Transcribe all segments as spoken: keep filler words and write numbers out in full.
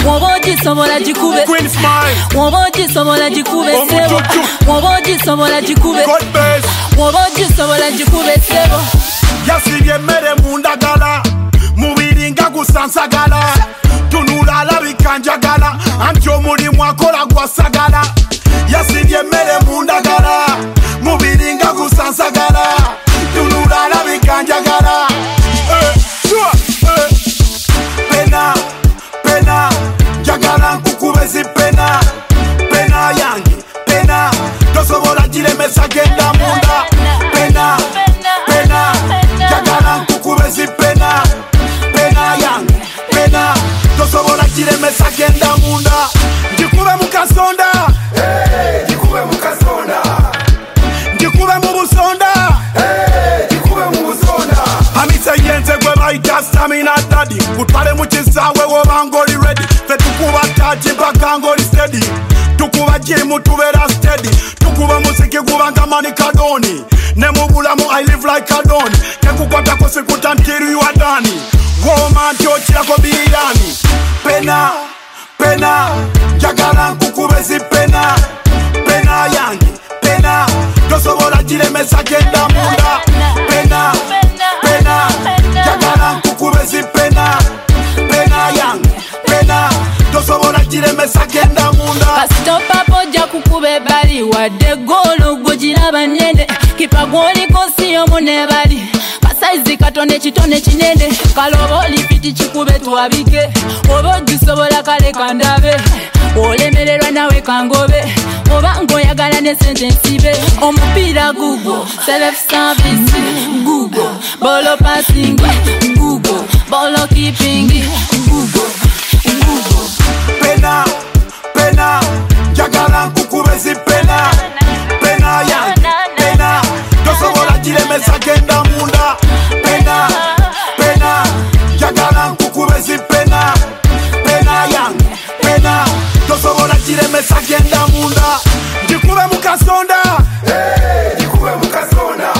Mwoboji somola jikube Queen Smile Mwoboji somola jikube sebo Mwoboji somola jikube God bless Mwoboji somola jikube sebo Yasibye mere mundagala Mubiri nga gusansagala Tunula alabika njagala Anti omulimu akola gwasagala Yasibye mere mundagala Mubiri nga gusansagala Tunula alabika njagala Pena, pena, njagala nkukube zipena Pena yange, pena tosobola jiremesa genda munda Pena, pena, njagala nkukube zipena Pena yange, pena tosobola jiremesa genda munda Njikube mukasonda hey, njikube mukasonda Njikube mubusonda hey, njikube mubusonda Amisa yenze gwe bayita stamina daddy Kutwale mukisawe wobanga oli ready Fe tukuba taji mpaka ngoli steady Tukuba jimu tubera steady Tukuba musiki kubanga mani kadoni Nemubulamu I live like Adoni Kekukwata kusikuta until you are done Woman chochi yako biyani Pena, pena Njagala nkukube zipena Pena yangi, pena tosobola jiremesa genda munda Pena, pena Njagala nkukube zipena Pena yangi, pena tosobola jiremesa genda munda Kasitopa poja kukube bali Wadde golo gujiraba nyende Kipa gwoli kosi yomu nebali Kasaizi katone chitone chinende Kalobo lipiti chikube tuwabike Obo jusobola kale kandabe Olemererwa nawe kangobe Obango yagala ne sentensibe Omupira Google Self service Google Bolo passing Google Bolo keeping Google Google Pena, pena Njagala nkukube zipena Pena yange, pena tosobola jiremesa genda munda Pena, pena Njagala nkukube zipena Pena yange, pena tosobola jiremesa genda munda Njikube mukasonda hey, njikube mukasonda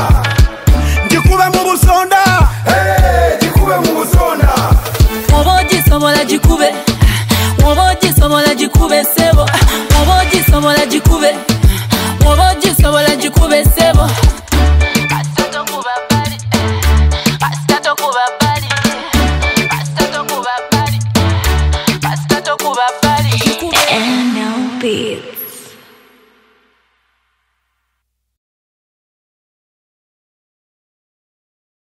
Njikube mubusonda hey, njikube mubusonda Mwoboji somola jikube